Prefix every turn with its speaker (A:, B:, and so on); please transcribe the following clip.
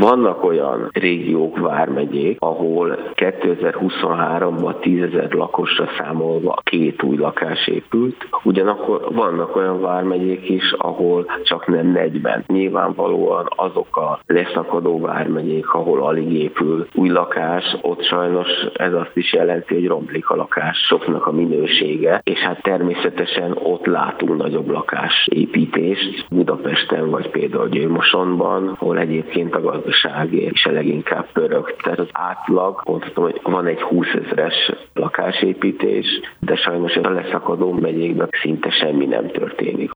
A: Vannak olyan régiók, vármegyék, ahol 2023-ban 10 000 lakosra számolva 2 új lakás épült, ugyanakkor vannak olyan vármegyék is, ahol csak nem 40. Nyilvánvalóan azok a leszakadó vármegyék, ahol alig épül új lakás, ott sajnos ez azt is jelenti, hogy romlik a lakásoknak a minősége, és hát természetesen ott látunk nagyobb lakásépítést, Budapesten vagy például Győr-Mosonban, ahol egyébként a gazdaság is leginkább pörög. Tehát az átlag, mondhatom, hogy van egy 20 000-es lakásépítés, de sajnos a leszakadó megyékben szinte semmi nem történik.